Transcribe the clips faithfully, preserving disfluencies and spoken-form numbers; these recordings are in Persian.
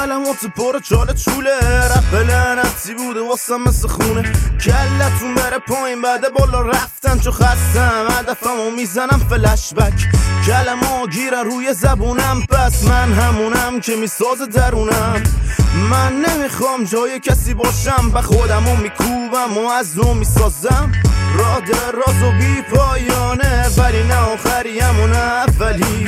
کلمات پر چاله چوله، رپ لعنتی بوده واسم مثل خونه، کلتون بره پایین بعد بالا رفتن چو خستم، هدفمو میزنم فلش بک، کلمه گیرن روی زبونم، پس من همونم که میسازه درونم. من نمیخوام جای کسی باشم، به خودمو میکوبم و از نو میسازم، راه دراز و بی پایانه، ولی نه آخریم و نه اولی.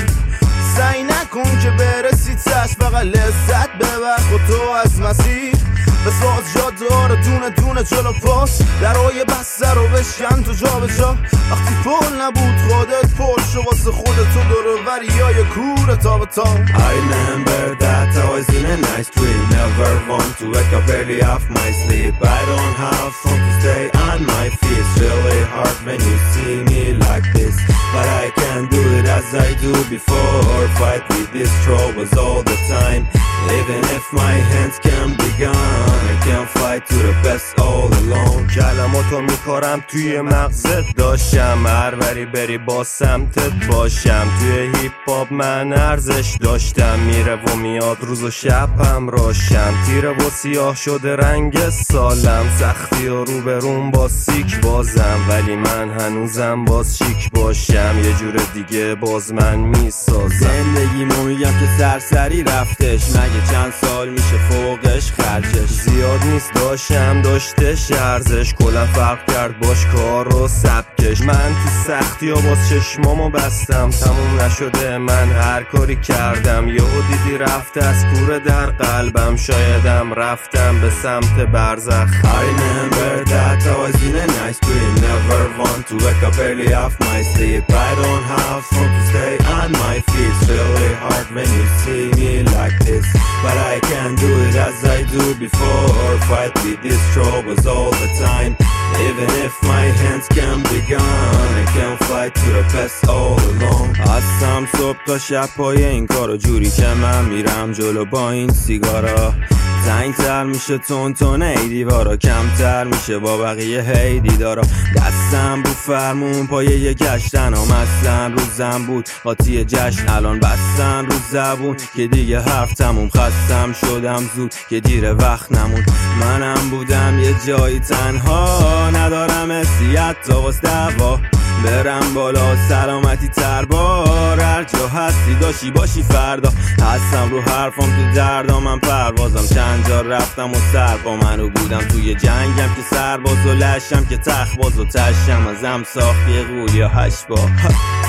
سعی نکن که برسی تش، فقط لذت ببر خودتو از مسیر، بساز جاده رو دونه دونه جلو پاس، درای بسته رو بشکن تو جا به جا. وقتی پول نبود خودت پول شو واسه خودتو دور وریای کور تا به تا. I remember that I was in a nice dream, never want to wake up early off my sleep. I don't have fun to stay on my feet, it's really hard when you see me like this, but I can't do it as I do before. Fight with these troubles all the time, even if my hands can be gone, I can't fight to the best all alone. کلماتو میکارم توی مغزت داشتم، هر وری بری با سمتت باشم، توی هیپ هاپ من ارزش داشتم، میره و میاد روز و شبم روشن، تیره و سیاه شده رنگ سالم، سختی و روبروم با سیک بازم، ولی من هنوزم باز شیک باشم، یه جور دیگه باز من میسازم. زندگیمو میگم که سرسری رفتش، مگه چند سال میشه فوقش خرجش، زیاد نیست داشتم داشتش ارزش، کلا فرق کرد باش کار و سبکش، من تو سختی ها باز چشمامو بستم، تموم نشده من هر کاری کردم، یهو دیدی رفته از کوره در قلبم، شایدم رفتم به سمت برزخ. I remember that I was in a nice dream, never want to wake up early off my sleep. I don't have fun to stay on my feet, it's really hard when you see me like this, but I can't do it as I do before. Fight with these troubles all the time, even if my hands can be gone, I can't fight to the best all alone. هستم صبح تا شب پای این کارو، جوری که من میرم جلو با این سیگارا، تنگتر میشه تون تون ای دیوارا، کمتر میشه با بقیه هی دیدارا، دستم رو فرمون پای یه گشتن ها، مثلا روزم بود قاطی جشن، الان بستن رو زبون که دیگه حرف تموم، خستم شدم زود که دیر وقت نمون، منم بودم یه جایی تنها، ندارم حسیت تا واس دوا، برم بالا سلامتی تر بار، هر جا هستی داشی باشی فردا، هستم رو حرفم تو دردا، من پروازم چند جا رفتم و سر با منو بودم، توی جنگم که سرباز و لشم که تخت باز و تشم، ازم ساختی قول یا هشت با